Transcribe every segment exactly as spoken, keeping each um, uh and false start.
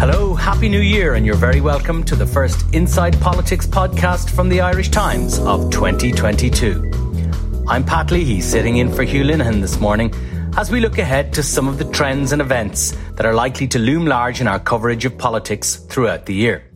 Hello, Happy New Year, and you're very welcome to the first Inside Politics podcast from the Irish Times of twenty twenty-two. I'm Pat Leahy, sitting in for Hugh Linehan this morning as we look ahead to some of the trends and events that are likely to loom large in our coverage of politics throughout the year.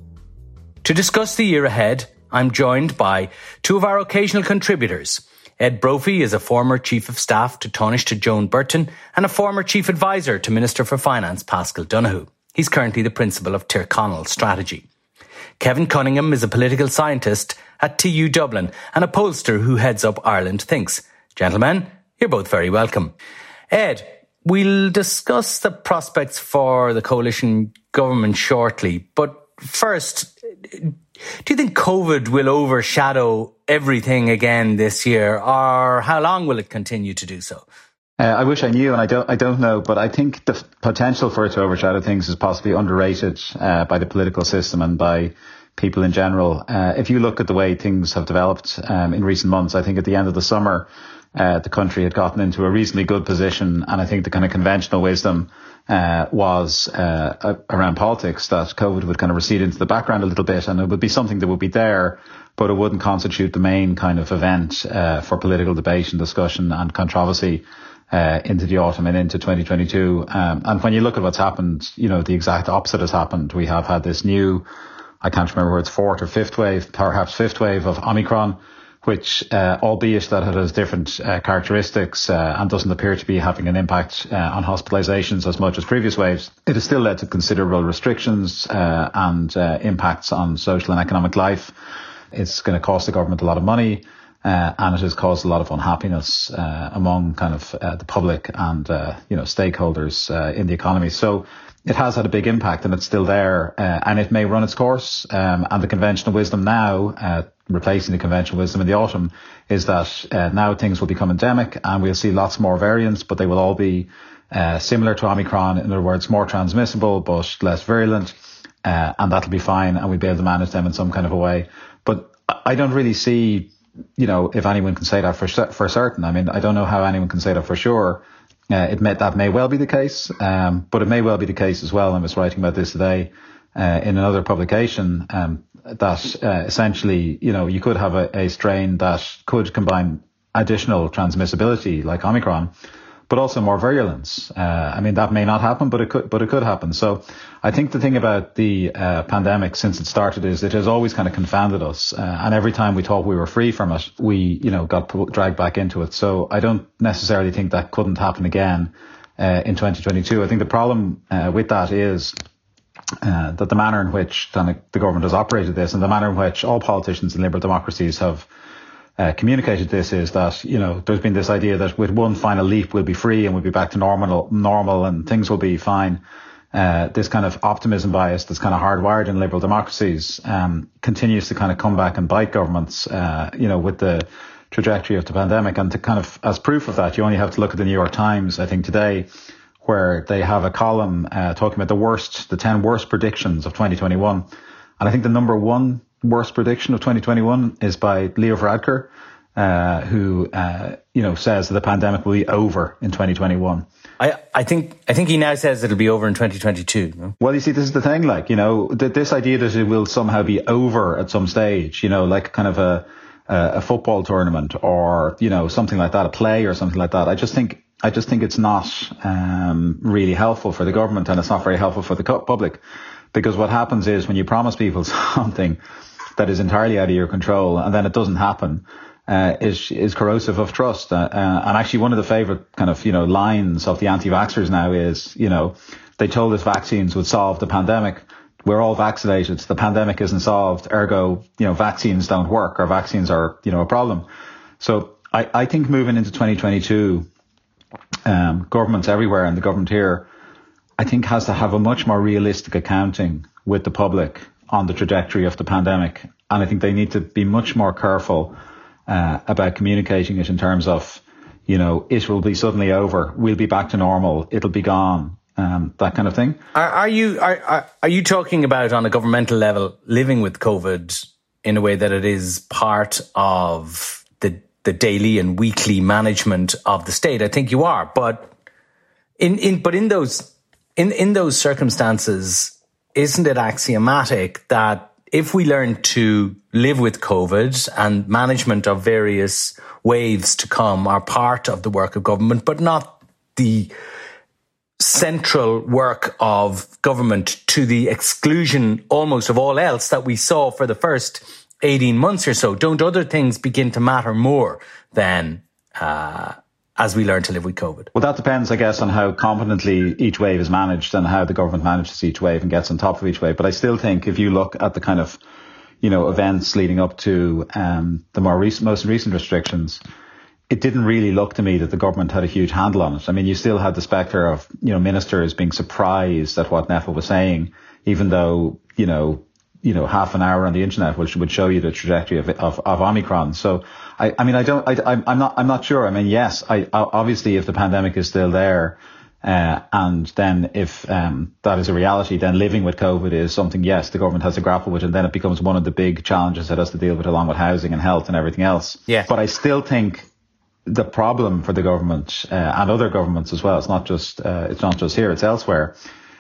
To discuss the year ahead, I'm joined by two of our occasional contributors. Ed Brophy is a former Chief of Staff to Taoiseach Joan Burton and a former Chief Advisor to Minister for Finance Paschal Donohoe. He's currently the principal of Tyrconnell Strategy. Kevin Cunningham is a political scientist at T U Dublin and a pollster who heads up Ireland Thinks. Gentlemen, you're both very welcome. Ed, we'll discuss the prospects for the coalition government shortly, but first, do you think COVID will overshadow everything again this year, or how long will it continue to do so? Uh, I wish I knew, and I don't. I don't know. But I think the potential for it to overshadow things is possibly underrated uh, by the political system and by people in general. Uh, if you look at the way things have developed um, in recent months, I think at the end of the summer, uh, the country had gotten into a reasonably good position, and I think the kind of conventional wisdom uh, was uh, around politics that COVID would kind of recede into the background a little bit, and it would be something that would be there, but it wouldn't constitute the main kind of event uh, for political debate and discussion and controversy Uh, into the autumn and into twenty twenty-two. Um, and when you look at what's happened, you know, the exact opposite has happened. We have had this new, I can't remember whether it's fourth or fifth wave, perhaps fifth wave of Omicron, which, uh, albeit that it has different uh, characteristics uh, and doesn't appear to be having an impact uh, on hospitalizations as much as previous waves, it has still led to considerable restrictions uh, and uh, impacts on social and economic life. It's going to cost the government a lot of money. Uh, and it has caused a lot of unhappiness uh, among kind of uh, the public and, uh, you know, stakeholders uh, in the economy. So it has had a big impact, and it's still there, uh, and it may run its course. Um, and the conventional wisdom now, uh, replacing the conventional wisdom in the autumn, is that uh, now things will become endemic and we'll see lots more variants, but they will all be uh, similar to Omicron. In other words, more transmissible but less virulent, uh, and that'll be fine, and we'll be able to manage them in some kind of a way. But I don't really see, you know, if anyone can say that for for certain. I mean, I don't know how anyone can say that for sure. Uh, it may, that may well be the case, um, but it may well be the case as well. I was writing about this today uh, in another publication, um, that uh, essentially, you know, you could have a, a strain that could combine additional transmissibility like Omicron, but also more virulence. Uh, I mean, that may not happen, but it could, but it could happen. So I think the thing about the uh, pandemic since it started is it has always kind of confounded us. Uh, and every time we thought we were free from it, we, you know, got put, dragged back into it. So I don't necessarily think that couldn't happen again uh, in twenty twenty-two. I think the problem uh, with that is uh, that the manner in which the government has operated this, and the manner in which all politicians in liberal democracies have Uh, communicated this, is that, you know, there's been this idea that with one final leap we'll be free and we'll be back to normal, normal and things will be fine. Uh, this kind of optimism bias that's kind of hardwired in liberal democracies um, continues to kind of come back and bite governments, uh, you know, with the trajectory of the pandemic. And to kind of, as proof of that, you only have to look at the New York Times, I think today, where they have a column uh, talking about the worst, the ten worst predictions of twenty twenty-one. And I think the number one worst prediction of twenty twenty-one is by Leo Varadkar, uh, who, uh, you know, says that the pandemic will be over in twenty twenty-one. I, I think I think he now says it'll be over in twenty twenty-two. No? Well, you see, this is the thing, like, you know, th- this idea that it will somehow be over at some stage, you know, like kind of a, a, a football tournament or, you know, something like that, a play or something like that. I just think, I just think it's not um, really helpful for the government, and it's not very helpful for the co- public. Because what happens is when you promise people something that is entirely out of your control and then it doesn't happen, uh, is is corrosive of trust. Uh, uh, and actually one of the favorite kind of, you know, lines of the anti-vaxxers now is, you know, they told us vaccines would solve the pandemic. We're all vaccinated. The pandemic isn't solved. Ergo, you know, vaccines don't work, or vaccines are, you know, a problem. So I, I think moving into twenty twenty-two, um, governments everywhere, and the government here, I think has to have a much more realistic accounting with the public on the trajectory of the pandemic. And I think they need to be much more careful uh, about communicating it in terms of, you know, it will be suddenly over. We'll be back to normal. It'll be gone. Um, that kind of thing. Are, are you are, are are you talking about, on a governmental level, living with COVID in a way that it is part of the the daily and weekly management of the state? I think you are, but in in but in those in in those circumstances, isn't it axiomatic that if we learn to live with COVID and management of various waves to come are part of the work of government, but not the central work of government to the exclusion almost of all else that we saw for the first eighteen months or so? Don't other things begin to matter more than uh, as we learn to live with COVID? Well, that depends, I guess, on how competently each wave is managed and how the government manages each wave and gets on top of each wave. But I still think if you look at the kind of, you know, events leading up to um, the more recent, most recent restrictions, it didn't really look to me that the government had a huge handle on it. I mean, you still had the spectre of, you know, ministers being surprised at what N E F L was saying, even though, you know, you know, half an hour on the internet, which would show you the trajectory of, of, of Omicron. So, I, I mean, I don't, I, I'm not, I'm not sure. I mean, yes, I, obviously if the pandemic is still there, uh, and then if, um, that is a reality, then living with COVID is something, yes, the government has to grapple with, and then it becomes one of the big challenges it has to deal with along with housing and health and everything else. Yeah. But I still think the problem for the government, uh, and other governments as well, it's not just, uh, it's not just here, it's elsewhere,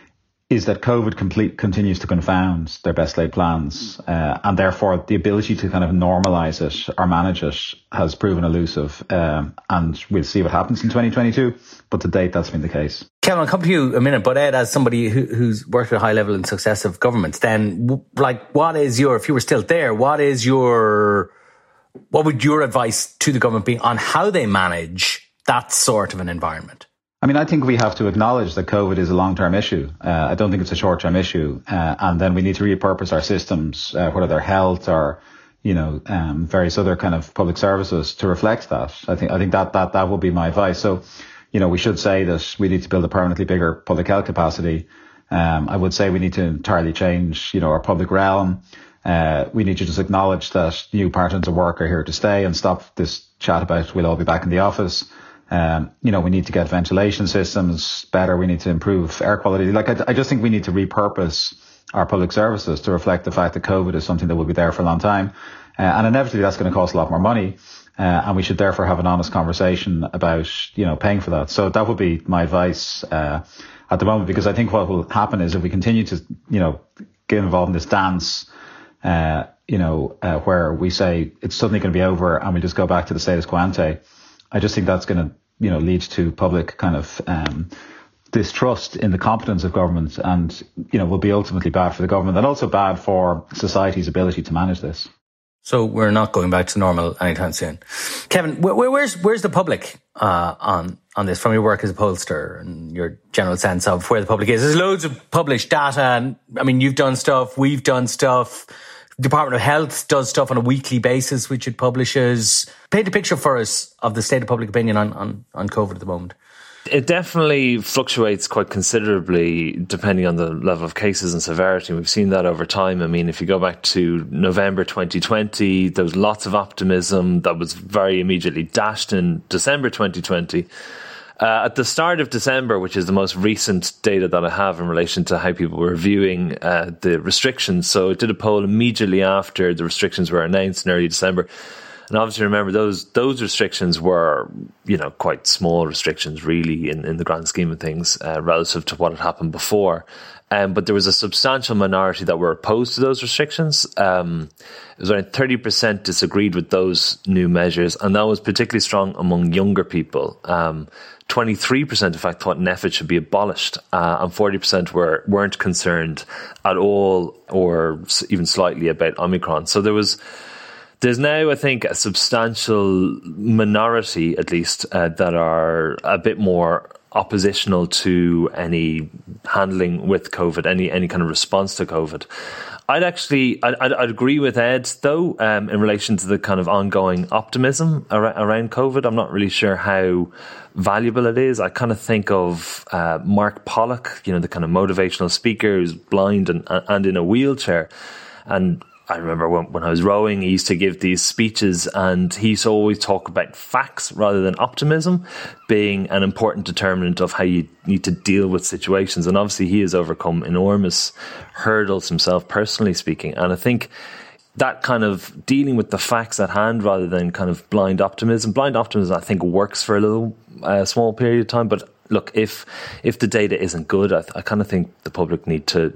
is that COVID complete continues to confound their best laid plans, uh, and therefore the ability to kind of normalise it or manage it has proven elusive. Um, and we'll see what happens in twenty twenty-two. But to date, that's been the case. Kevin, I'll come to you a minute. But Ed, as somebody who, who's worked at a high level in successive governments, then like, what is your, if you were still there, what is your, what would your advice to the government be on how they manage that sort of an environment? I mean, I think we have to acknowledge that COVID is a long-term issue. Uh, I don't think it's a short-term issue. Uh, and then we need to repurpose our systems, uh, whether they're health or, you know, um, various other kind of public services to reflect that. I think, I think that, that, that would be my advice. So, you know, we should say that we need to build a permanently bigger public health capacity. Um, I would say we need to entirely change, you know, our public realm. Uh, we need to just acknowledge that new patterns of work are here to stay and stop this chat about we'll all be back in the office. Um, you know, we need to get ventilation systems better. We need to improve air quality. Like, I, I just think we need to repurpose our public services to reflect the fact that COVID is something that will be there for a long time. Uh, and inevitably that's going to cost a lot more money. Uh, and we should therefore have an honest conversation about, you know, paying for that. So that would be my advice, uh, at the moment, because I think what will happen is if we continue to, you know, get involved in this dance, uh, you know, uh, where we say it's suddenly going to be over and we just go back to the status quo ante, I just think that's going to, you know, lead to public kind of um, distrust in the competence of government, and, you know, will be ultimately bad for the government and also bad for society's ability to manage this. So we're not going back to normal anytime soon. Kevin, where, where's where's the public uh, on on this from your work as a pollster and your general sense of where the public is? There's loads of published data, and I mean, you've done stuff, we've done stuff. Department of Health does stuff on a weekly basis, which it publishes. Paint a picture for us of the state of public opinion on, on, on COVID at the moment. It definitely fluctuates quite considerably depending on the level of cases and severity. We've seen that over time. I mean, if you go back to November twenty twenty, there was lots of optimism that was very immediately dashed in December twenty twenty. Uh, at the start of December, which is the most recent data that I have in relation to how people were viewing uh, the restrictions. So it did a poll immediately after the restrictions were announced in early December. And obviously, remember, those those restrictions were, you know, quite small restrictions, really, in, in the grand scheme of things, uh, relative to what had happened before. Um, but there was a substantial minority that were opposed to those restrictions. Um, it was around thirty percent disagreed with those new measures, and that was particularly strong among younger people. Um, twenty-three percent, in fact, thought N E F L should be abolished, uh, and forty percent were, weren't concerned at all or even slightly about Omicron. So there was... There's now, I think, a substantial minority, at least, uh, that are a bit more oppositional to any handling with COVID, any any kind of response to COVID. I'd actually, I'd, I'd agree with Ed, though, um, in relation to the kind of ongoing optimism ar- around COVID. I'm not really sure how valuable it is. I kind of think of uh, Mark Pollock, you know, the kind of motivational speaker who's blind and, and in a wheelchair. And I remember when, when I was rowing, he used to give these speeches, and he used to always talk about facts rather than optimism being an important determinant of how you need to deal with situations. And obviously he has overcome enormous hurdles himself, personally speaking. And I think that kind of dealing with the facts at hand rather than kind of blind optimism, blind optimism, I think, works for a little uh, small period of time. But look, if if the data isn't good, I, I kind of think the public need to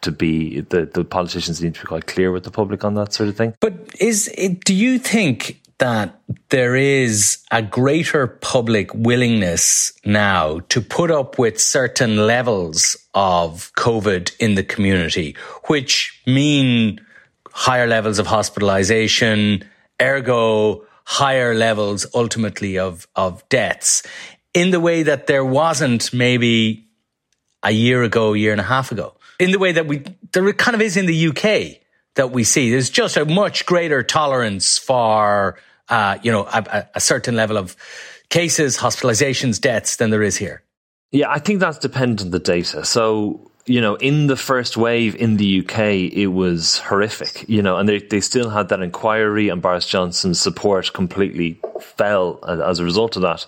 to be, the, the politicians need to be quite clear with the public on that sort of thing. But is it, do you think that there is a greater public willingness now to put up with certain levels of COVID in the community, which mean higher levels of hospitalization, ergo higher levels ultimately of, of deaths, in the way that there wasn't maybe a year ago, a year and a half ago, in the way that we, there kind of is in the U K that we see. There's just a much greater tolerance for, uh, you know, a, a certain level of cases, hospitalizations, deaths than there is here. Yeah, I think that's dependent on the data. So, you know, in the first wave in the U K, it was horrific, you know, and they, they still had that inquiry, and Boris Johnson's support completely fell as a result of that.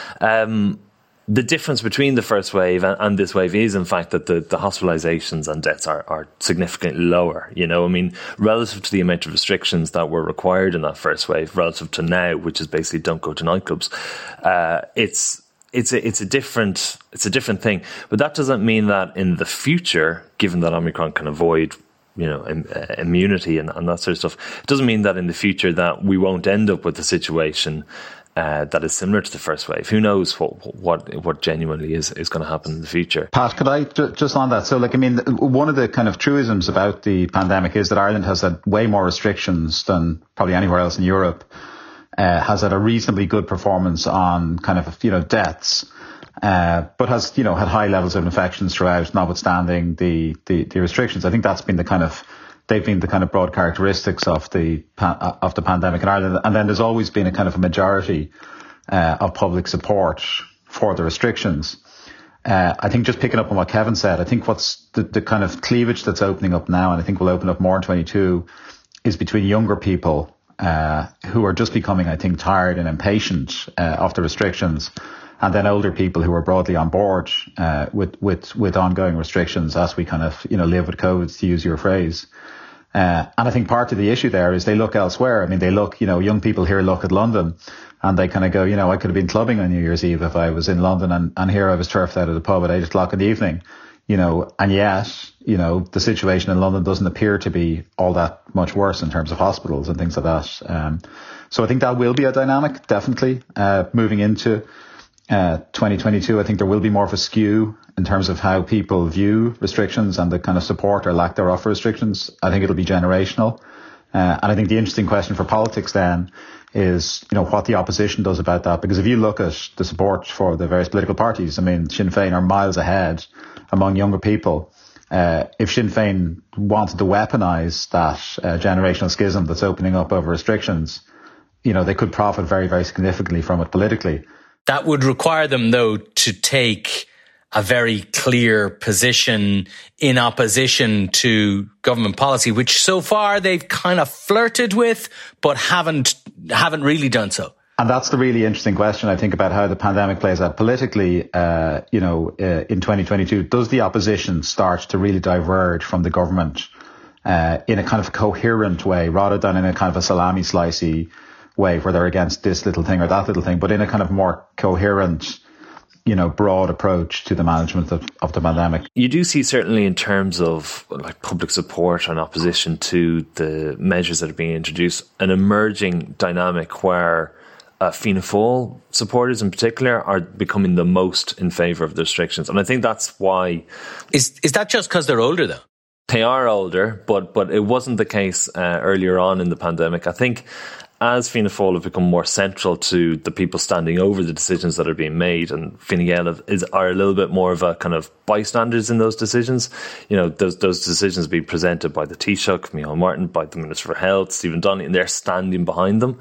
Um, the difference between the first wave and, and this wave is, in fact, that the, the hospitalizations and deaths are, are significantly lower. You know, I mean, relative to the amount of restrictions that were required in that first wave, relative to now, which is basically don't go to nightclubs, uh, it's It's a, it's a different, it's a different thing. But that doesn't mean that in the future, given that Omicron can avoid, you know, im- uh, immunity and, and that sort of stuff, it doesn't mean that in the future that we won't end up with a situation uh, that is similar to the first wave. Who knows what what what genuinely is, is going to happen in the future. Pat, could I ju- just on that? So, like, I mean, one of the kind of truisms about the pandemic is that Ireland has had way more restrictions than probably anywhere else in Europe. Uh, has had a reasonably good performance on kind of, you know, deaths, uh, but has, you know, had high levels of infections throughout, notwithstanding the, the, the restrictions. I think that's been the kind of, they've been the kind of broad characteristics of the, of the pandemic in Ireland. And then there's always been a kind of a majority, uh, of public support for the restrictions. Uh, I think just picking up on what Kevin said, I think what's the, the kind of cleavage that's opening up now, and I think will open up more in twenty-two, is between younger people Uh, who are just becoming, I think, tired and impatient uh, of the restrictions, and then older people who are broadly on board uh, with with with ongoing restrictions as we kind of, you know, live with COVID, to use your phrase. Uh, and I think part of the issue there is they look elsewhere. I mean, they look, you know, young people here look at London and they kind of go, you know, I could have been clubbing on New Year's Eve if I was in London, and, and here I was turfed out of the pub at eight o'clock in the evening. You know, and yet, you know, the situation in London doesn't appear to be all that much worse in terms of hospitals and things like that. Um, so I think that will be a dynamic, definitely, uh, moving into, uh, twenty twenty-two. I think there will be more of a skew in terms of how people view restrictions and the kind of support or lack thereof for restrictions. I think it'll be generational. Uh, and I think the interesting question for politics then is, you know, what the opposition does about that. Because if you look at the support for the various political parties, I mean, Sinn Féin are miles ahead among younger people. Uh, if Sinn Féin wanted to weaponise that uh, generational schism that's opening up over restrictions, you know, they could profit very, very significantly from it politically. That would require them, though, to take a very clear position in opposition to government policy, which so far they've kind of flirted with, but haven't haven't really done so. And that's the really interesting question, I think, about how the pandemic plays out politically, uh, you know, uh, in twenty twenty-two. Does the opposition start to really diverge from the government uh, in a kind of coherent way, rather than in a kind of a salami slicey way where they're against this little thing or that little thing, but in a kind of more coherent, you know, broad approach to the management of, of the pandemic? You do see, certainly in terms of like public support and opposition to the measures that are being introduced, an emerging dynamic where uh, Fianna Fáil supporters in particular are becoming the most in favour of the restrictions. And I think that's why... Is is that just because they're older, though? They are older, but, but it wasn't the case uh, earlier on in the pandemic. I think as Fianna Fáil have become more central to the people standing over the decisions that are being made, and Fine Gael is, are a little bit more of a kind of bystanders in those decisions. You know, those those decisions being presented by the Taoiseach, Micheál Martin, by the Minister for Health, Stephen Donnelly, and they're standing behind them.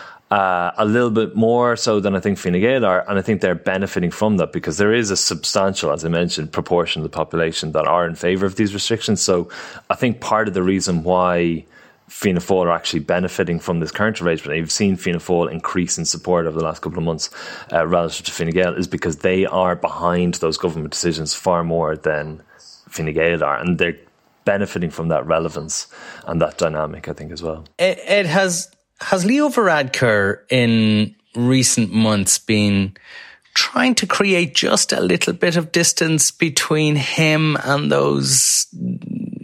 Uh, a little bit more so than I think Fine Gael are, and I think they're benefiting from that because there is a substantial, as I mentioned, proportion of the population that are in favour of these restrictions. So I think part of the reason why Fianna Fáil are actually benefiting from this current arrangement, you've seen Fianna Fáil increase in support over the last couple of months uh, relative to Fine Gael, is because they are behind those government decisions far more than Fine Gael are, and they're benefiting from that relevance and that dynamic, I think, as well. It, it has has Leo Varadkar in recent months been trying to create just a little bit of distance between him and those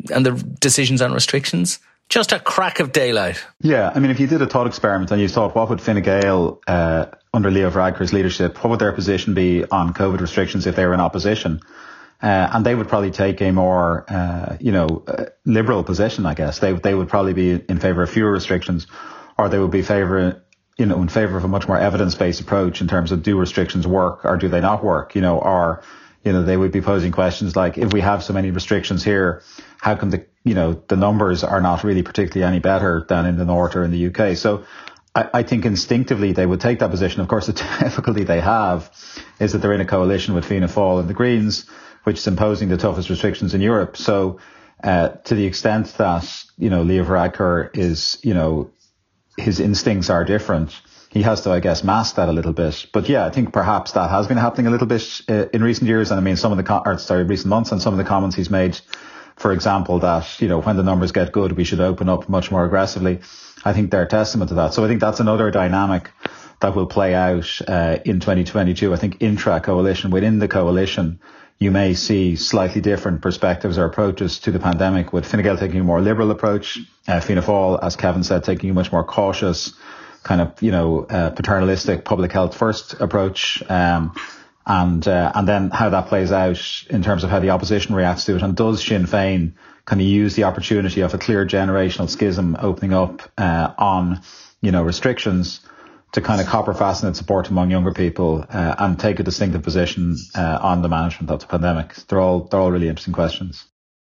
and the decisions on restrictions? Just a crack of daylight. Yeah, I mean, if you did a thought experiment and you thought, what would Fine Gael, uh, under Leo Varadkar's leadership, what would their position be on COVID restrictions if they were in opposition? Uh, and they would probably take a more, uh, you know, uh, liberal position, I guess. They they would probably be in favour of fewer restrictions, or they would be favour, you know, in favour of a much more evidence-based approach in terms of, do restrictions work or do they not work? You know, or, you know, they would be posing questions like, if we have so many restrictions here, how come the, you know, the numbers are not really particularly any better than in the North or in the U K? So I, I think instinctively they would take that position. Of course, the difficulty they have is that they're in a coalition with Fianna Fáil and the Greens, which is imposing the toughest restrictions in Europe. So uh, to the extent that, you know, Leo Varadkar is, you know, his instincts are different, he has to, I guess, mask that a little bit. But yeah, I think perhaps that has been happening a little bit uh, in recent years. And I mean, some of the, com- or sorry, recent months, and some of the comments he's made, for example, that, you know, when the numbers get good, we should open up much more aggressively. I think they're a testament to that. So I think that's another dynamic that will play out uh, in twenty twenty-two. I think intra-coalition, within the coalition, you may see slightly different perspectives or approaches to the pandemic, with Fine Gael taking a more liberal approach, uh, Fianna Fáil, as Kevin said, taking a much more cautious, kind of, you know, uh, paternalistic public health first approach. Um, and uh, and then how that plays out in terms of how the opposition reacts to it. And does Sinn Féin kind of use the opportunity of a clear generational schism opening up uh, on, you know, restrictions to kind of copper fasten its support among younger people uh, and take a distinctive position uh, on the management of the pandemic? They're all they're all really interesting questions.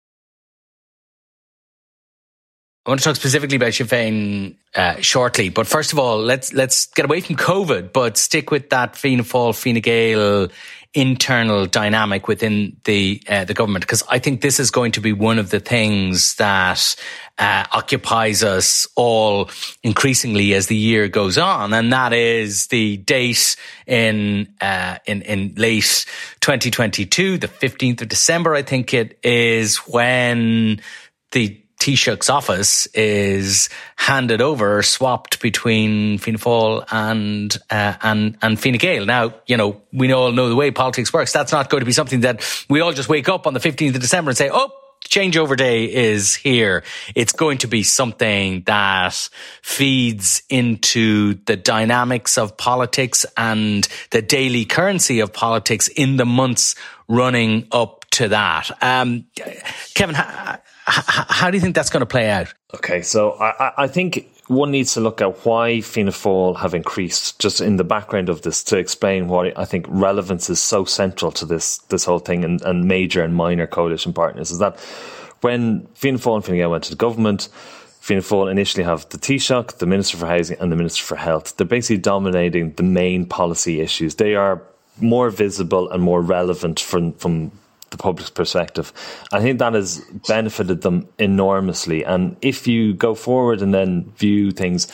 I want to talk specifically about Sinn Féin uh, shortly, but first of all, let's let's get away from COVID, but stick with that Fianna Fáil, Fine Gael internal dynamic within the uh, the government, because I think this is going to be one of the things that uh, occupies us all increasingly as the year goes on, and that is the date in uh, in in late twenty twenty-two, the fifteenth of December, I think it is, when the Taoiseach's office is handed over, swapped between Fianna Fáil and uh, and and Fine Gael. Now, you know, we all know the way politics works. That's not going to be something that we all just wake up on the fifteenth of December and say, oh, changeover day is here. It's going to be something that feeds into the dynamics of politics and the daily currency of politics in the months running up to that. Um, Kevin, how, how do you think that's going to play out? Okay, so I, I think one needs to look at why Fianna Fáil have increased, just in the background of this, to explain why I think relevance is so central to this this whole thing, and, and major and minor coalition partners. Is that when Fianna Fáil and Fine Gael went to the government, Fianna Fáil initially have the Taoiseach, the Minister for Housing and the Minister for Health. They're basically dominating the main policy issues. They are more visible and more relevant from from the public's perspective. I think that has benefited them enormously. And if you go forward and then view things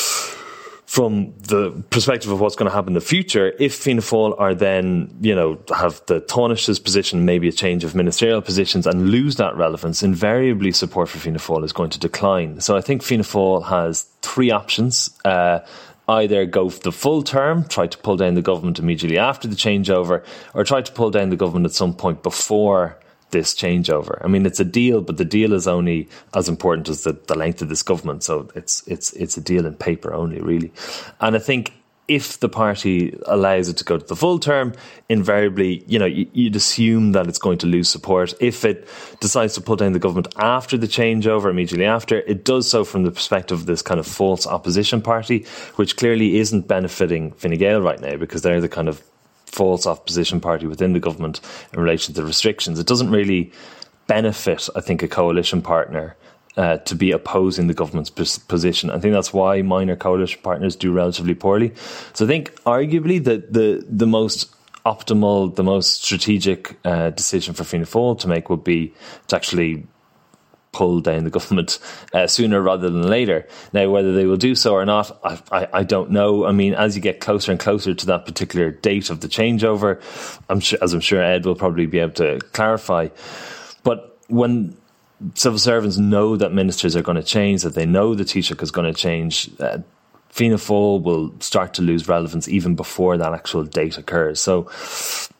from the perspective of what's going to happen in the future, if Fianna Fáil are then, you know, have the Taoiseach's position, maybe a change of ministerial positions, and lose that relevance, invariably support for Fianna Fáil is going to decline. So I think Fianna Fáil has three options. Uh, Either go for the full term, try to pull down the government immediately after the changeover, or try to pull down the government at some point before this changeover. I mean, it's a deal, but the deal is only as important as the, the length of this government. So it's it's it's a deal in paper only, really. And I think if the party allows it to go to the full term, invariably, you know, you'd assume that it's going to lose support. If it decides to pull down the government after the changeover, immediately after, it does so from the perspective of this kind of false opposition party, which clearly isn't benefiting Fine Gael right now, because they're the kind of false opposition party within the government in relation to the restrictions. It doesn't really benefit, I think, a coalition partner Uh, to be opposing the government's position. I think that's why minor coalition partners do relatively poorly. So I think arguably the the, the most optimal, the most strategic uh, decision for Fianna Fáil to make would be to actually pull down the government uh, sooner rather than later. Now, whether they will do so or not, I, I, I don't know. I mean, as you get closer and closer to that particular date of the changeover, I'm sure, as I'm sure Ed will probably be able to clarify. But when civil servants know that ministers are going to change, that they know the Taoiseach is going to change, uh, Fianna Fáil will start to lose relevance even before that actual date occurs. So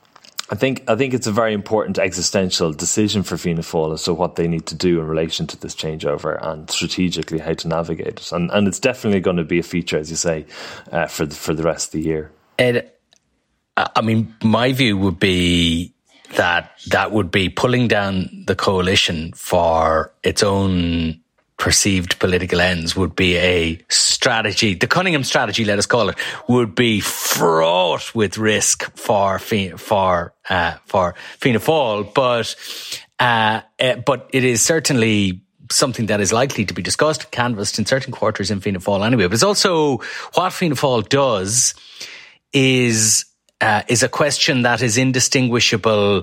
I think I think it's a very important existential decision for Fianna Fáil as to what they need to do in relation to this changeover and strategically how to navigate it. And and it's definitely going to be a feature, as you say, uh, for the, for the rest of the year. Ed, I mean, my view would be that that would be pulling down the coalition for its own perceived political ends would be a strategy. The Cunningham strategy, let us call it, would be fraught with risk for for uh, for Fianna Fáil, but uh, uh, but it is certainly something that is likely to be discussed, canvassed in certain quarters in Fianna Fáil anyway. But it's also what Fianna Fáil does is uh, is a question that is indistinguishable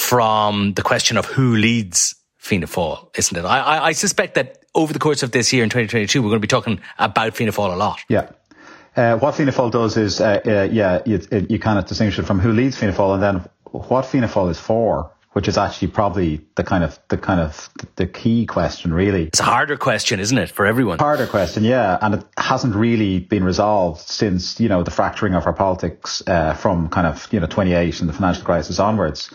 from the question of who leads Fianna Fáil, isn't it? I, I, I suspect that over the course of this year in twenty twenty-two, we're going to be talking about Fianna Fáil a lot. Yeah. Uh, what Fianna Fáil does is, uh, uh, yeah, you, you cannot distinguish it from who leads Fianna Fáil, and then what Fianna Fáil is for, which is actually probably the kind of the kind of the key question, really. It's a harder question, isn't it, for everyone? Harder question, yeah, and it hasn't really been resolved since, you know, the fracturing of our politics uh, from kind of, you know, twenty-eight and the financial crisis onwards.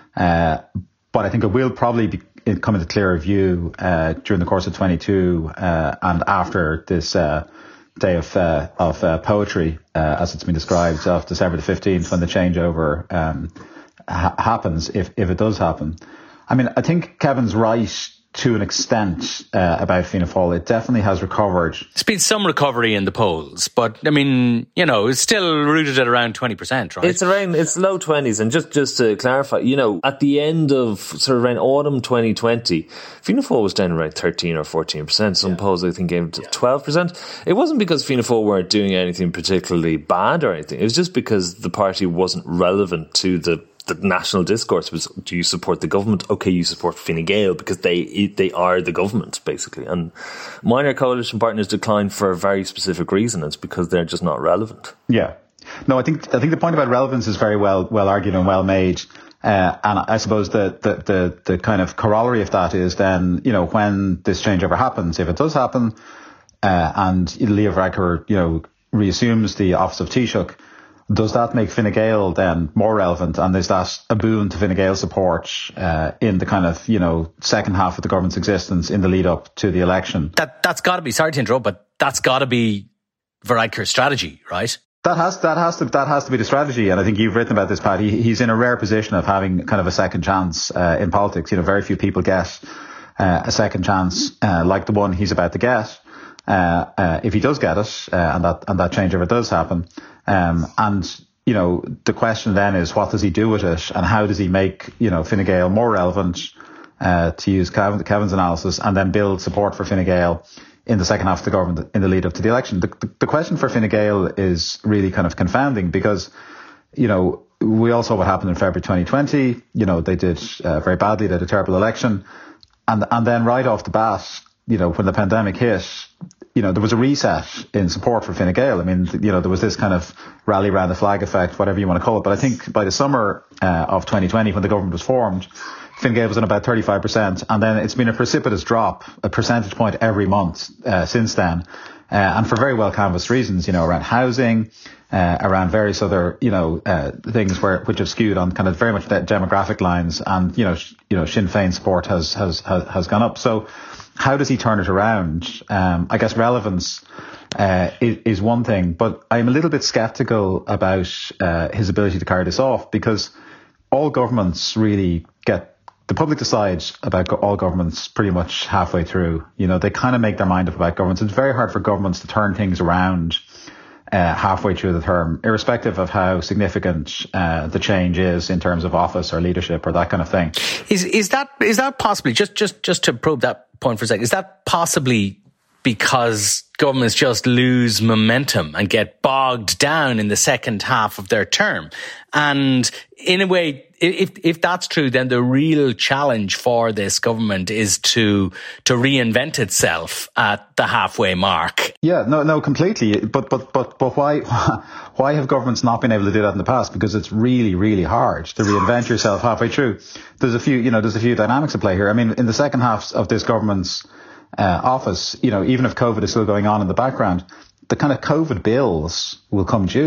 Uh, but I think it will probably be come into clearer view uh, during the course of twenty-two uh, and after this uh, day of uh, of uh, poetry, uh, as it's been described, of December the fifteenth, when the changeover um, ha- happens, if if it does happen. I mean, I think Kevin's right to an extent uh, about Fianna Fáil. It definitely has recovered. There's been some recovery in the polls, but I mean, you know, it's still rooted at around twenty percent, right? It's around, it's low twenties. And just, just to clarify, you know, at the end of sort of around autumn twenty twenty, Fianna Fáil was down around thirteen or fourteen percent. Some yeah. polls, I think, gave it to twelve percent. It wasn't because Fianna Fáil weren't doing anything particularly bad or anything. It was just because the party wasn't relevant to the the national discourse. Was, do you support the government? Okay, you support Fine Gael because they they are the government, basically. And minor coalition partners decline for a very specific reason. It's because they're just not relevant. Yeah. No, I think I think the point about relevance is very well well argued and well made. Uh, and I suppose the, the, the, the kind of corollary of that is then, you know, when this changeover happens, if it does happen, uh, and Leo Varadkar, you know, reassumes the office of Taoiseach, does that make Fine Gael then more relevant? And is that a boon to Fine Gael support uh, in the kind of, you know, second half of the government's existence in the lead up to the election? That, that's got to be, sorry to interrupt, but that's got to be Varadkar's strategy, right? That has that has to that has to be the strategy, and I think you've written about this, Pat. He, he's in a rare position of having kind of a second chance uh, in politics. You know, very few people get uh, a second chance uh, like the one he's about to get. Uh, uh, if he does get it, uh, and that and that changeover does happen, um, and you know, the question then is, what does he do with it, and how does he make, you know, Fine Gael more relevant, uh, to use Kevin, Kevin's analysis, and then build support for Fine Gael in the second half of the government in the lead up to the election. The, the, the question for Fine Gael is really kind of confounding because, you know, we all saw what happened in February twenty twenty. You know, they did uh, very badly. They had a terrible election. And, and then right off the bat, you know, when the pandemic hit, you know, there was a reset in support for Fine Gael. I mean, you know, there was this kind of rally around the flag effect, whatever you want to call it. But I think by the summer uh, of twenty twenty, when the government was formed, Fine Gael was on about thirty-five percent, and then it's been a precipitous drop, a percentage point every month uh, since then, uh, and for very well canvassed reasons, you know, around housing, uh, around various other, you know, uh, things where which have skewed on kind of very much demographic lines, and you know, sh- you know, Sinn Féin support has has has, has gone up. So, how does he turn it around? Um, I guess relevance uh, is, is one thing, but I'm a little bit sceptical about uh, his ability to carry this off, because all governments really get. The public decides about all governments pretty much halfway through. You know, they kind of make their mind up about governments. It's very hard for governments to turn things around uh, halfway through the term, irrespective of how significant uh, the change is in terms of office or leadership or that kind of thing. Is is that is that possibly, just just just to probe that point for a second, is that possibly because governments just lose momentum and get bogged down in the second half of their term? And in a way, if if that's true, then the real challenge for this government is to to reinvent itself at the halfway mark. Yeah, no, no, completely. But but but but why why have governments not been able to do that in the past? Because it's really really hard to reinvent yourself halfway through. There's a few, you know, there's a few dynamics at play here. I mean, in the second half of this government's uh, office, you know, even if COVID is still going on in the background, the kind of COVID bills will come due.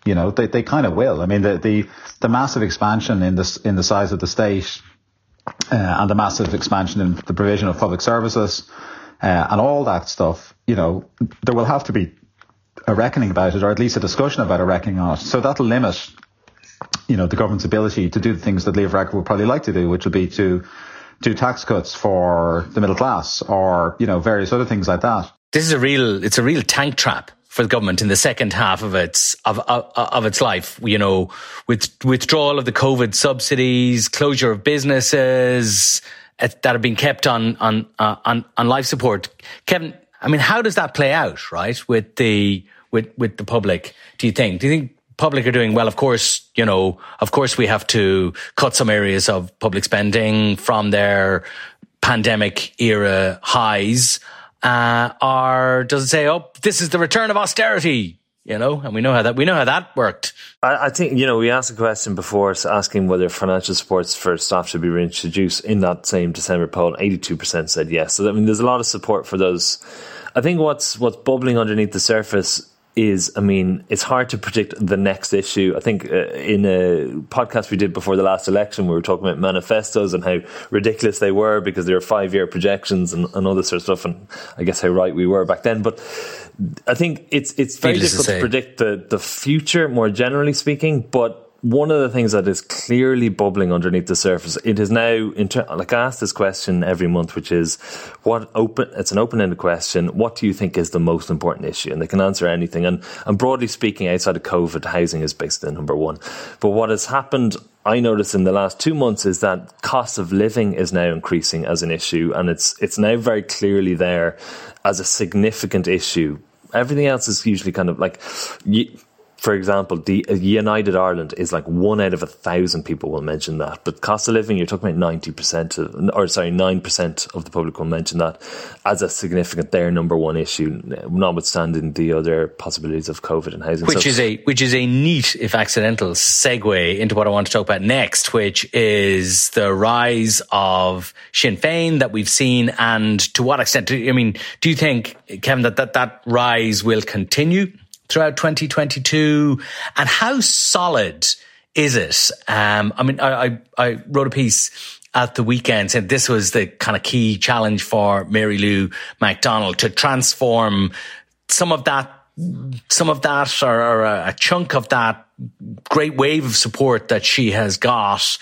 You know, they, they kind of will. I mean, the, the, the massive expansion in the, in the size of the state, uh, and the massive expansion in the provision of public services, uh, and all that stuff, you know, there will have to be a reckoning about it, or at least a discussion about a reckoning on it. So that'll limit, you know, the government's ability to do the things that Leo Varadkar would probably like to do, which would be to do tax cuts for the middle class, or, you know, various other things like that. This is a real, it's a real tank trap for the government in the second half of its, of, of, of its life, you know, with withdrawal of the COVID subsidies, closure of businesses that have been kept on, on, uh, on, on life support. Kevin, I mean, how does that play out, right, with the, with, with the public, do you think? Do you think public are doing well? Of course, you know, of course we have to cut some areas of public spending from their pandemic era highs. Uh, or does it say, oh, this is the return of austerity, you know? And we know how that, we know how that worked. I, I think, you know, we asked a question before asking whether financial supports for staff should be reintroduced. In that same December poll, eighty-two percent said yes. So, I mean, there's a lot of support for those. I think what's, what's bubbling underneath the surface is, I mean, it's hard to predict the next issue. I think uh, in a podcast we did before the last election, we were talking about manifestos and how ridiculous they were because they were five-year projections and, and all this sort of stuff, and I guess how right we were back then. But I think it's it's very Needless difficult to, to predict the, the future, more generally speaking, but one of the things that is clearly bubbling underneath the surface, it is now, inter- like I ask this question every month, which is, what open? It's an open-ended question. What do you think is the most important issue? And they can answer anything. And, and broadly speaking, outside of COVID, housing is basically number one. But what has happened, I noticed in the last two months, is that cost of living is now increasing as an issue, and it's it's now very clearly there as a significant issue. Everything else is usually kind of like, you, for example, the United Ireland is like one out of a thousand people will mention that. But cost of living, you're talking about ninety percent, of, or sorry, nine percent of the public will mention that as a significant, their number one issue, notwithstanding the other possibilities of COVID and housing. Which so, is a which is a neat, if accidental, segue into what I want to talk about next, which is the rise of Sinn Féin that we've seen, and to what extent? I mean, do you think, Kevin, that that, that rise will continue throughout twenty twenty-two, and how solid is it? Um, I mean, I, I, I wrote a piece at the weekend saying this was the kind of key challenge for Mary Lou McDonald to transform some of that, some of that, or, or a chunk of that great wave of support that she has got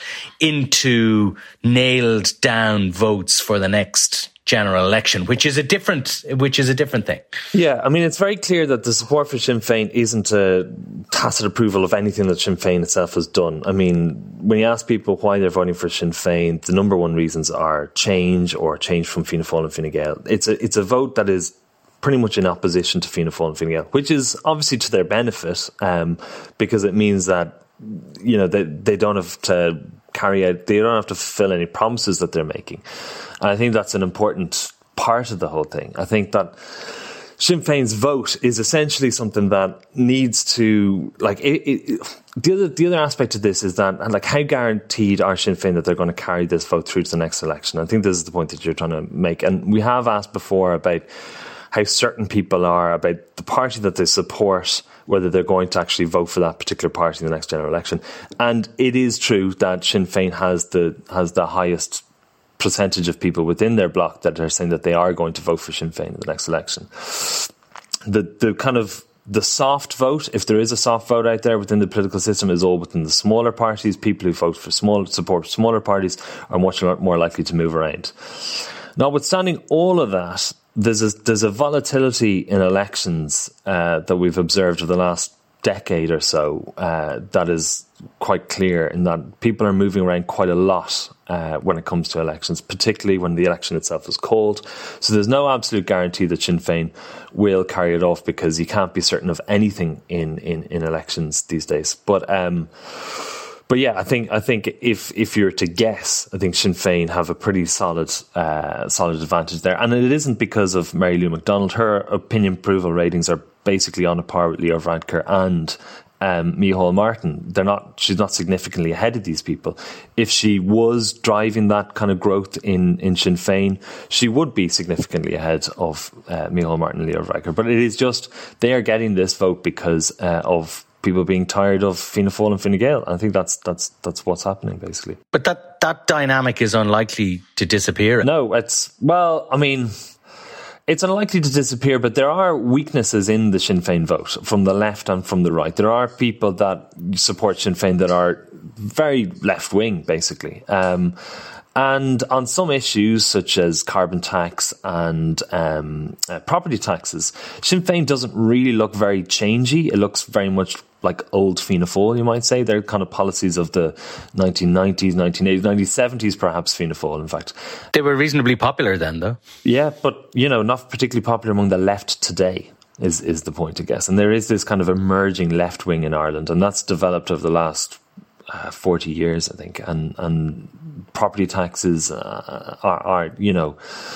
into nailed down votes for the next general election, which is a different, which is a different thing. Yeah, I mean, it's very clear that the support for Sinn Féin isn't a tacit approval of anything that Sinn Féin itself has done. I mean, when you ask people why they're voting for Sinn Féin, the number one reasons are change, or change from Fianna Fáil and Fine Gael. It's a it's a vote that is pretty much in opposition to Fianna Fáil and Fine Gael, which is obviously to their benefit, um, because it means that, you know, they they don't have to carry out, they don't have to fulfill any promises that they're making. And I think that's an important part of the whole thing. I think that Sinn Féin's vote is essentially something that needs to, like, it, it, the other the other aspect of this is that, and like, how guaranteed are Sinn Féin that they're going to carry this vote through to the next election? I think this is the point that you're trying to make. And we have asked before about how certain people are about the party that they support, whether they're going to actually vote for that particular party in the next general election. And it is true that Sinn Féin has the has the highest percentage of people within their bloc that are saying that they are going to vote for Sinn Féin in the next election. The the kind of the soft vote, if there is a soft vote out there within the political system, is all within the smaller parties. People who vote for small support smaller parties are much more likely to move around. Notwithstanding all of that, there's a, there's a volatility in elections uh, that we've observed over the last decade or so uh, that is quite clear, in that people are moving around quite a lot uh, when it comes to elections, particularly when the election itself is called. So there's no absolute guarantee that Sinn Féin will carry it off, because you can't be certain of anything in, in, in elections these days. But um, but yeah, I think I think if if you're to guess, I think Sinn Féin have a pretty solid uh, solid advantage there, and it isn't because of Mary Lou McDonald. Her opinion approval ratings are basically on a par with Leo Varadkar and um, Micheál Martin. They're not. She's not significantly ahead of these people. If she was driving that kind of growth in, in Sinn Féin, she would be significantly ahead of uh, Micheál Martin and Leo Varadkar. But it is just, they are getting this vote because uh, of people being tired of Fianna Fáil and Fine Gael. I think that's that's that's what's happening, basically. But that, that dynamic is unlikely to disappear. No, it's, well, I mean, it's unlikely to disappear, but there are weaknesses in the Sinn Féin vote from the left and from the right. There are people that support Sinn Féin that are very left-wing, basically. Um, and on some issues, such as carbon tax and um, uh, property taxes, Sinn Féin doesn't really look very changey. It looks very much like old Fianna Fáil, you might say. They're kind of policies of the nineteen nineties, nineteen eighties, nineteen seventies, perhaps, Fianna Fáil, in fact. They were reasonably popular then, though. Yeah, but, you know, not particularly popular among the left today. Is, is the point, I guess. And there is this kind of emerging left wing in Ireland, and that's developed over the last uh, forty years, I think. And and property taxes uh, are, are, you know,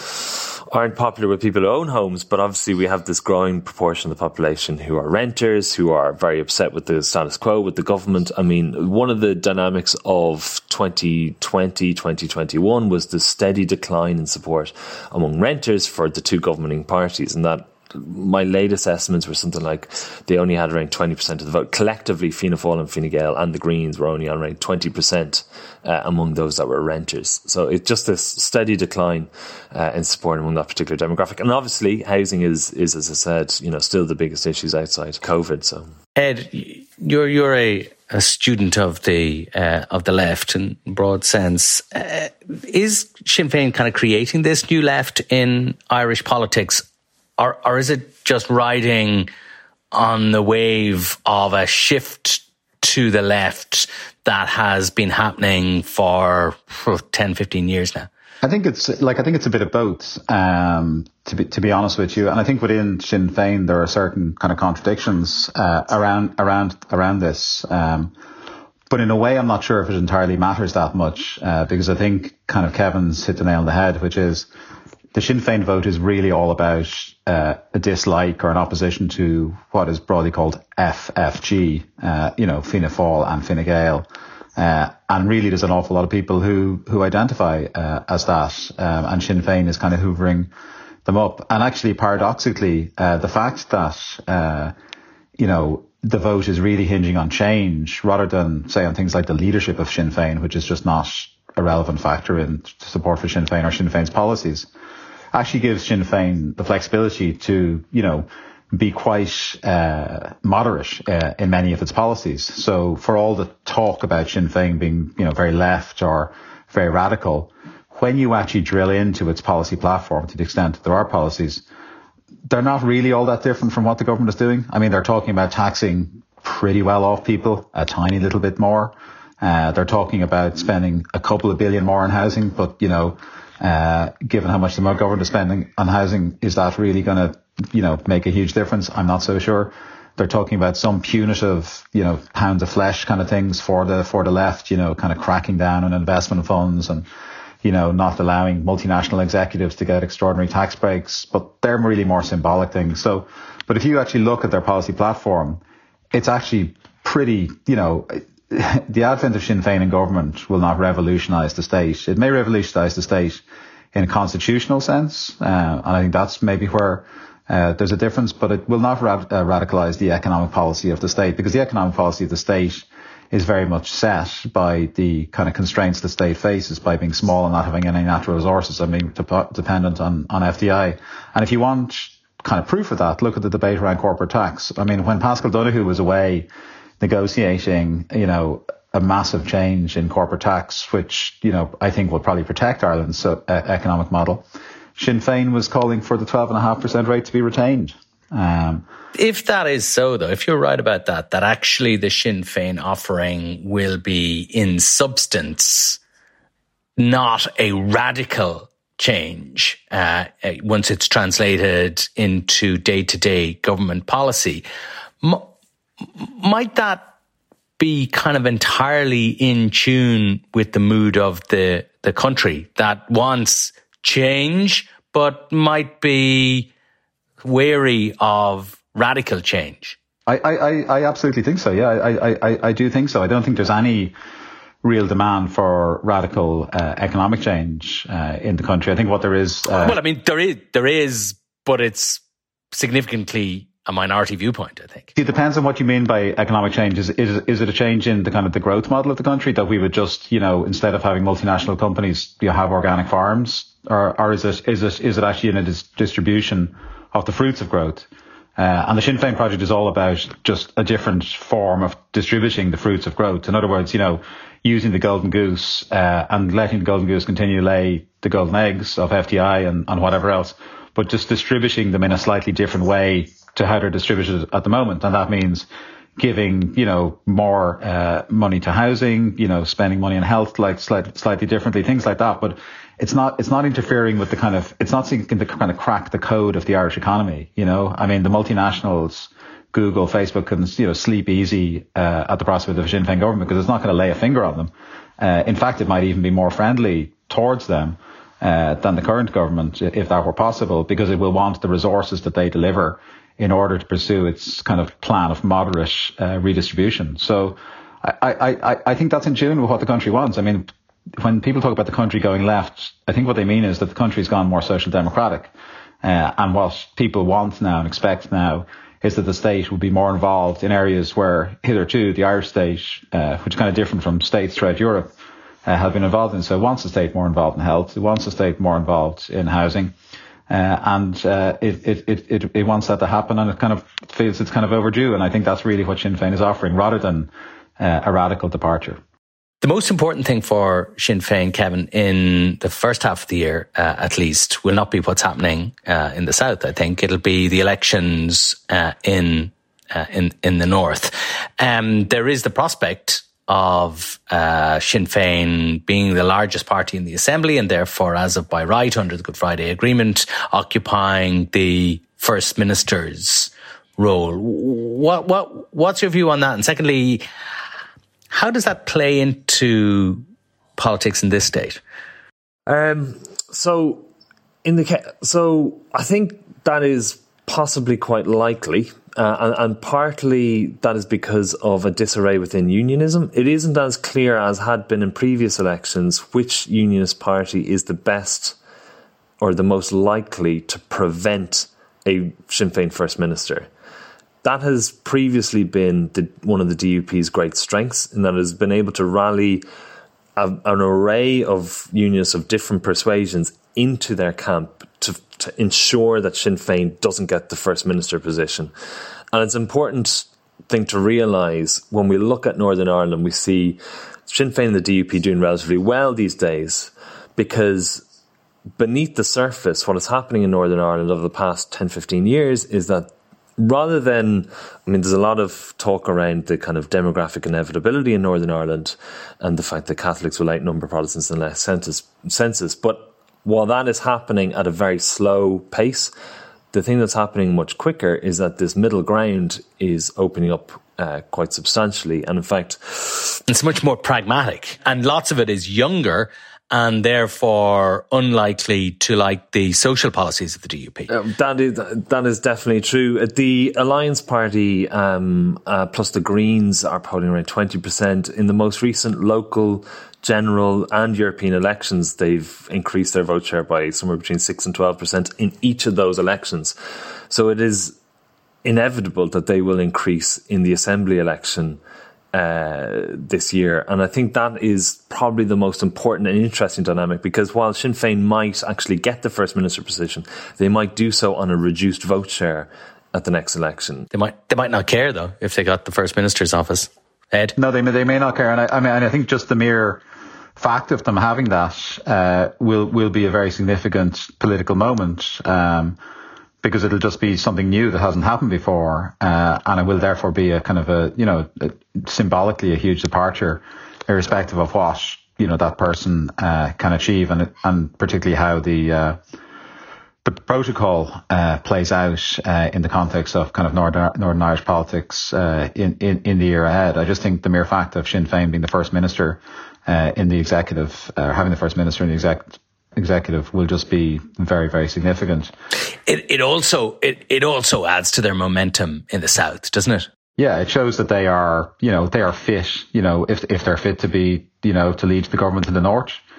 aren't popular with people who own homes, but obviously we have this growing proportion of the population who are renters, who are very upset with the status quo, with the government. I mean, one of the dynamics of twenty twenty, twenty twenty-one was the steady decline in support among renters for the two governing parties, and that my latest estimates were something like they only had around twenty percent of the vote. Collectively, Fianna Fáil and Fine Gael and the Greens were only on around twenty percent uh, among those that were renters. So it's just this steady decline uh, in support among that particular demographic. And obviously, housing is, is, as I said, you know, still the biggest issues outside COVID. So, Ed, you're you're a, a student of the uh, of the left in broad sense. Uh, is Sinn Féin kind of creating this new left in Irish politics? Or, or is it just riding on the wave of a shift to the left that has been happening for, for ten, fifteen years now? I think it's like, I think it's a bit of both, um, to be, to be honest with you. And I think within Sinn Féin, there are certain kind of contradictions, uh, around, around, around this. Um, but in a way, I'm not sure if it entirely matters that much, uh, because I think kind of Kevin's hit the nail on the head, which is, the Sinn Féin vote is really all about uh, a dislike or an opposition to what is broadly called F F G, uh, you know, Fianna Fáil and Fine Gael. Uh, and really there's an awful lot of people who, who identify uh, as that. Um, and Sinn Féin is kind of hoovering them up. And actually, paradoxically, uh, the fact that, uh, you know, the vote is really hinging on change rather than, say, on things like the leadership of Sinn Féin, which is just not a relevant factor in support for Sinn Féin or Sinn Féin's policies, actually gives Sinn Féin the flexibility to, you know, be quite uh, moderate uh, in many of its policies. So for all the talk about Sinn Féin being, you know, very left or very radical, when you actually drill into its policy platform, to the extent that there are policies, they're not really all that different from what the government is doing. I mean, they're talking about taxing pretty well off people, a tiny little bit more. Uh, they're talking about spending a couple of billion more on housing, but, you know, Uh, given how much the government is spending on housing, is that really going to, you know, make a huge difference? I'm not so sure. They're talking about some punitive, you know, pounds of flesh kind of things for the, for the left, you know, kind of cracking down on investment funds and, you know, not allowing multinational executives to get extraordinary tax breaks, but they're really more symbolic things. So, but if you actually look at their policy platform, it's actually pretty, you know, the advent of Sinn Féin in government will not revolutionise the state. It may revolutionise the state in a constitutional sense, uh, and I think that's maybe where uh, there's a difference, but it will not rad- uh, radicalise the economic policy of the state, because the economic policy of the state is very much set by the kind of constraints the state faces by being small and not having any natural resources and being de- dependent on, on F D I. And if you want kind of proof of that, look at the debate around corporate tax. I mean, when Paschal Donoghue was away negotiating, you know, a massive change in corporate tax, which, you know, I think will probably protect Ireland's uh, economic model, Sinn Féin was calling for the twelve point five percent rate to be retained. Um, if that is so, though, if you're right about that, that actually the Sinn Féin offering will be in substance not a radical change uh, once it's translated into day-to-day government policy, M- might that be kind of entirely in tune with the mood of the, the country that wants change but might be wary of radical change? I, I, I absolutely think so. Yeah, I, I, I do think so. I don't think there's any real demand for radical uh, economic change uh, in the country. I think what there is... Uh, well, I mean, there is, there is, but it's significantly a minority viewpoint, I think. It depends on what you mean by economic change. Is, is, is it a change in the kind of the growth model of the country, that we would just, you know, instead of having multinational companies, you have organic farms? Or, or is it, is it, is it actually in a dis- distribution of the fruits of growth? Uh, and the Sinn Féin project is all about just a different form of distributing the fruits of growth. In other words, you know, using the golden goose, uh, and letting the golden goose continue to lay the golden eggs of F D I and, and whatever else, but just distributing them in a slightly different way to how they're distributed at the moment. And that means giving, you know, more, uh, money to housing, you know, spending money on health, like slightly, slightly differently, things like that. But it's not, it's not interfering with the kind of, it's not seeking to kind of crack the code of the Irish economy. You know, I mean, the multinationals, Google, Facebook can, you know, sleep easy, uh, at the prospect of a Sinn Féin government, because it's not going to lay a finger on them. Uh, in fact, it might even be more friendly towards them, uh, than the current government, if that were possible, because it will want the resources that they deliver in order to pursue its kind of plan of moderate uh, redistribution. So I, I, I think that's in tune with what the country wants. I mean, when people talk about the country going left, I think what they mean is that the country's gone more social democratic. Uh, and what people want now and expect now is that the state will be more involved in areas where hitherto the Irish state, uh, which is kind of different from states throughout Europe, uh, have been involved in. So it wants the state more involved in health. It wants the state more involved in housing. Uh, and uh, it, it, it, it wants that to happen, and it kind of feels it's kind of overdue. And I think that's really what Sinn Féin is offering, rather than uh, a radical departure. The most important thing for Sinn Féin, Kevin, in the first half of the year, uh, at least, will not be what's happening uh, in the south. I think it'll be the elections uh, in uh, in in the north. Um, there is the prospect of uh, Sinn Féin being the largest party in the Assembly, and therefore, as of by right, under the Good Friday Agreement, occupying the First Minister's role. What what what's your view on that? And secondly, how does that play into politics in this state? Um, so, in the so I think that is possibly quite likely. Uh, and, and partly that is because of a disarray within unionism. It isn't as clear as had been in previous elections which unionist party is the best or the most likely to prevent a Sinn Féin First Minister. That has previously been the, one of the D U P's great strengths, in that it has been able to rally a, an array of unionists of different persuasions into their camp to, to ensure that Sinn Féin doesn't get the First Minister position. And it's an important thing to realise when we look at Northern Ireland, we see Sinn Féin and the D U P doing relatively well these days, because beneath the surface, what is happening in Northern Ireland over the past ten, fifteen years is that rather than, I mean, there's a lot of talk around the kind of demographic inevitability in Northern Ireland and the fact that Catholics will outnumber Protestants in the next census, census. But while that is happening at a very slow pace, the thing that's happening much quicker is that this middle ground is opening up uh, quite substantially. And in fact, it's much more pragmatic, and lots of it is younger and therefore unlikely to like the social policies of the D U P. Uh, that is that is definitely true. The Alliance Party um, uh, plus the Greens are polling around twenty percent. In the most recent local, general and European elections, they've increased their vote share by somewhere between six and twelve percent in each of those elections. So it is inevitable that they will increase in the Assembly election Uh, this year. And I think that is probably the most important and interesting dynamic, because while Sinn Féin might actually get the First Minister position, they might do so on a reduced vote share at the next election. They might they might not care, though, if they got the First Minister's office. Ed? No, they may, they may not care. And I, I mean, and I think just the mere fact of them having that uh, will, will be a very significant political moment, um, because it'll just be something new that hasn't happened before, uh, and it will therefore be a kind of a, you know, a, symbolically a huge departure, irrespective of what, you know, that person uh, can achieve, and and particularly how the uh, the protocol uh, plays out uh, in the context of kind of Northern, Northern Irish politics uh, in, in in the year ahead. I just think the mere fact of Sinn Féin being the first minister uh, in the executive, uh, having the first minister in the executive. executive will just be very, very significant. It it also it, it also adds to their momentum in the south, doesn't it? Yeah, it shows that they are, you know, they are fit, you know, if if they're fit to be, you know, to lead the government in the north.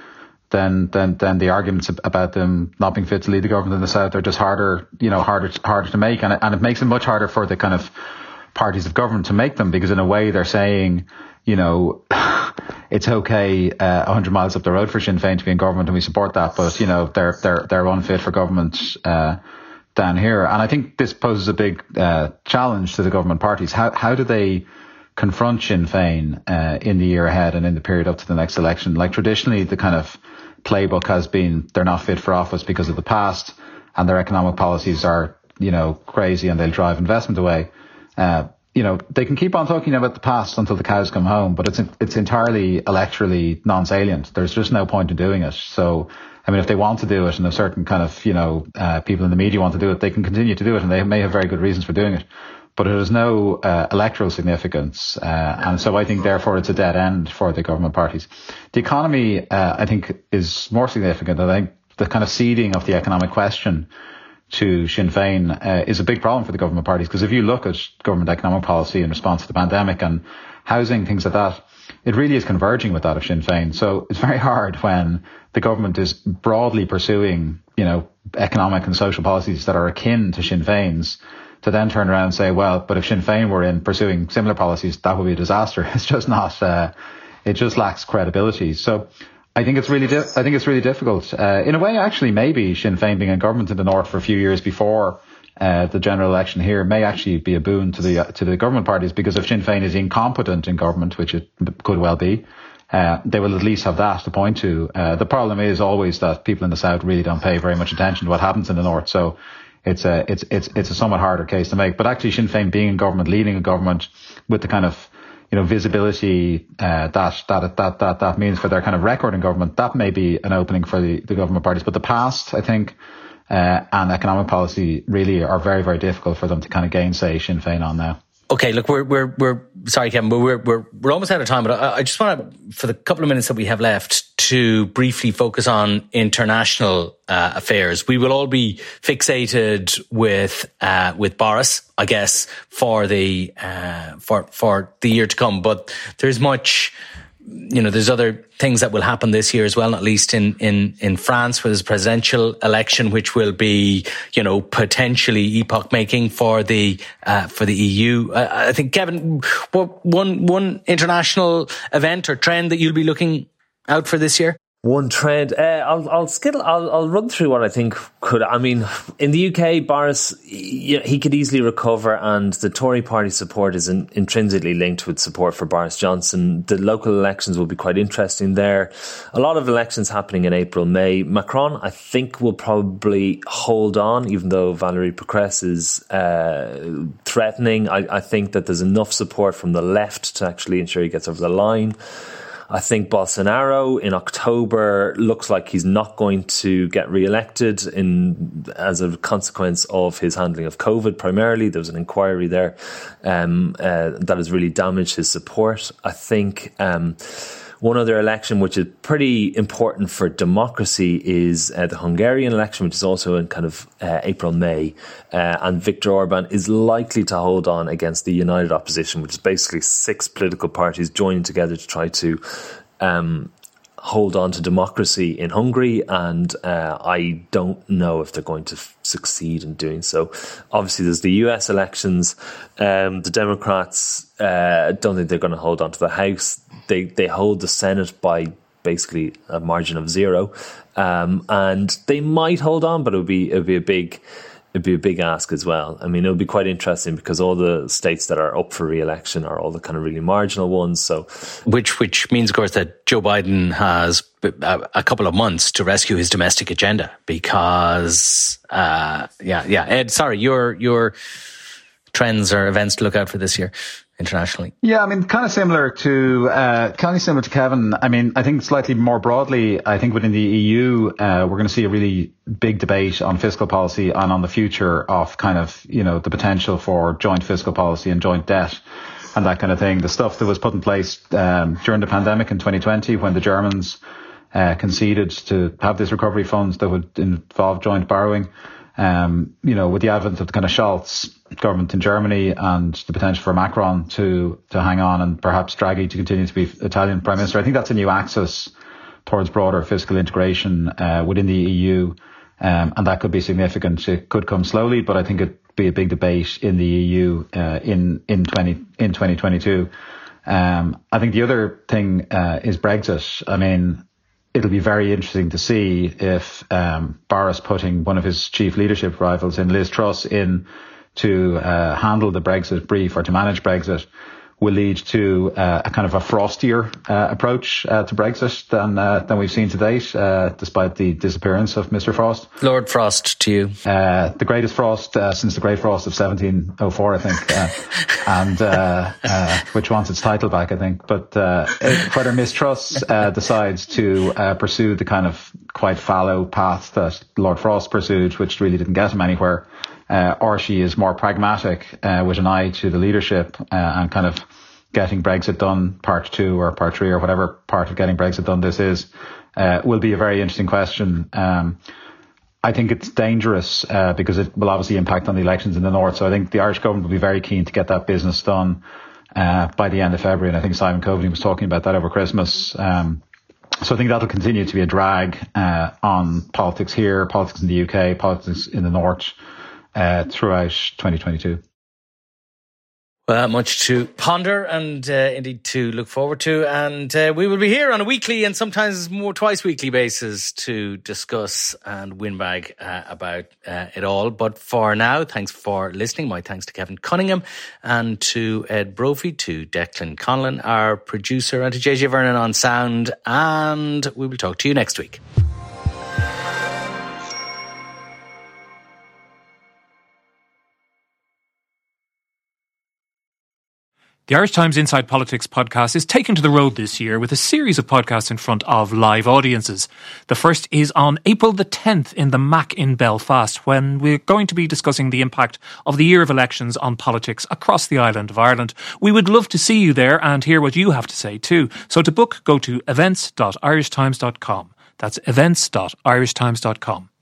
then then then the arguments about them not being fit to lead the government in the South are just harder, you know, harder harder to make, and it, and it makes it much harder for the kind of parties of government to make them, because in a way they're saying, you know, it's okay uh, one hundred miles up the road for Sinn Féin to be in government, and we support that, but you know they're they're they're unfit for government uh, down here. And I think this poses a big uh, challenge to the government parties. How how do they confront Sinn Féin uh, in the year ahead and in the period up to the next election? Like traditionally, the kind of playbook has been they're not fit for office because of the past, and their economic policies are, you know, crazy and they'll drive investment away. Uh, you know, they can keep on talking about the past until the cows come home, but it's it's entirely electorally non-salient. There's just no point in doing it. So, I mean, if they want to do it and a certain kind of, you know, uh, people in the media want to do it, they can continue to do it, and they may have very good reasons for doing it. But it has no uh, electoral significance. Uh, and so I think, therefore, it's a dead end for the government parties. The economy, uh, I think, is more significant. I think the kind of seeding of the economic question to Sinn Féin uh, is a big problem for the government parties, because if you look at government economic policy in response to the pandemic and housing, things like that, it really is converging with that of Sinn Féin. So it's very hard when the government is broadly pursuing, you know, economic and social policies that are akin to Sinn Féin's, to then turn around and say, well, but if Sinn Féin were in pursuing similar policies, that would be a disaster. It's just not, uh, it just lacks credibility. So I think it's really, di- I think it's really difficult. Uh, in a way, actually, maybe Sinn Féin being in government in the north for a few years before uh, the general election here may actually be a boon to the uh, to the government parties, because if Sinn Féin is incompetent in government, which it could well be, uh, they will at least have that to point to. Uh, the problem is always that people in the south really don't pay very much attention to what happens in the north. So it's a it's it's it's a somewhat harder case to make. But actually, Sinn Féin being in government, leading a government with the kind of, you know, visibility uh, that that that that that means for their kind of record in government, that may be an opening for the, the government parties. But the past, I think, uh, and economic policy really are very, very difficult for them to kind of gainsay Sinn Féin on now. Okay, look, we're we're we're sorry, Kevin, but we're we're we're almost out of time. But I, I just want to, for the couple of minutes that we have left, to briefly focus on international uh, affairs. We will all be fixated with uh, with Boris, I guess, for the uh, for for the year to come. But there's much, you know, there's other things that will happen this year as well, not least in, in, in France, where there's a presidential election, which will be, you know, potentially epoch making for the, uh, for the E U. Uh, I think, Kevin, what, one, one international event or trend that you'll be looking out for this year? One trend, uh, I'll, I'll skittle, I'll, I'll run through what I think could, I mean, in the U K, Boris, he, he could easily recover, and the Tory party support is in, intrinsically linked with support for Boris Johnson. The local elections will be quite interesting there. A lot of elections happening in April, May. Macron, I think, will probably hold on, even though Valérie Pécresse is uh, threatening. I, I think that there's enough support from the left to actually ensure he gets over the line. I think Bolsonaro in October looks like he's not going to get re-elected in as a consequence of his handling of COVID primarily. There was an inquiry there um, uh, that has really damaged his support. I think um, one other election which is pretty important for democracy is uh, the Hungarian election, which is also in kind of uh, April, May. Uh, and Viktor Orban is likely to hold on against the united opposition, which is basically six political parties joining together to try to um, hold on to democracy in Hungary. And uh, I don't know if they're going to f- succeed in doing so. Obviously, there's the U S elections. Um, the Democrats uh, don't think they're going to hold on to the House. They they hold the Senate by basically a margin of zero, um, and they might hold on, but it would be it would be a big it'd be a big ask as well. I mean, it would be quite interesting because all the states that are up for re-election are all the kind of really marginal ones. So, which which means, of course, that Joe Biden has a, a couple of months to rescue his domestic agenda because, uh, yeah, yeah. Ed, sorry, your your trends or events to look out for this year internationally? Yeah, I mean, kind of similar to uh, kind of similar to Kevin. I mean, I think slightly more broadly, I think within the E U, uh, we're going to see a really big debate on fiscal policy and on the future of kind of, you know, the potential for joint fiscal policy and joint debt and that kind of thing. The stuff that was put in place um, during the pandemic in twenty twenty, when the Germans uh, conceded to have this recovery funds that would involve joint borrowing. Um, you know, with the advent of the kind of Scholz government in Germany and the potential for Macron to, to hang on and perhaps Draghi to continue to be Italian Prime Minister, I think that's a new axis towards broader fiscal integration uh, within the E U, um, and that could be significant. It could come slowly, but I think it'd be a big debate in the E U uh, in in twenty in twenty twenty-two. Um, I think the other thing uh, is Brexit. I mean, it'll be very interesting to see if um, Boris putting one of his chief leadership rivals in Liz Truss in to uh, handle the Brexit brief or to manage Brexit will lead to uh, a kind of a frostier uh, approach uh, to Brexit than uh, than we've seen to date, uh, despite the disappearance of Mister Frost. Lord Frost to you. Uh, the greatest frost uh, since the Great Frost of seventeen oh four, I think, uh, and uh, uh, which wants its title back, I think. But uh, if, whether Miz Truss uh, decides to uh, pursue the kind of quite fallow path that Lord Frost pursued, which really didn't get him anywhere, Uh, or she is more pragmatic uh, with an eye to the leadership uh, and kind of getting Brexit done, part two or part three or whatever part of getting Brexit done this is, uh, will be a very interesting question. Um, I think it's dangerous uh, because it will obviously impact on the elections in the north. So I think the Irish government will be very keen to get that business done uh, by the end of February. And I think Simon Coveney was talking about that over Christmas. Um, so I think that'll continue to be a drag uh, on politics here, politics in the U K, politics in the north. Uh, throughout twenty twenty-two. Well, much to ponder and uh, indeed to look forward to. And uh, we will be here on a weekly and sometimes more twice weekly basis to discuss and windbag uh, about uh, it all. But for now, thanks for listening. My thanks to Kevin Cunningham and to Ed Brophy, to Declan Conlon, our producer, and to J J Vernon on sound. And we will talk to you next week. The Irish Times Inside Politics podcast is taken to the road this year with a series of podcasts in front of live audiences. The first is on April the tenth in the Mac in Belfast, when we're going to be discussing the impact of the year of elections on politics across the island of Ireland. We would love to see you there and hear what you have to say too. So to book, go to events dot irish times dot com. That's events dot irish times dot com.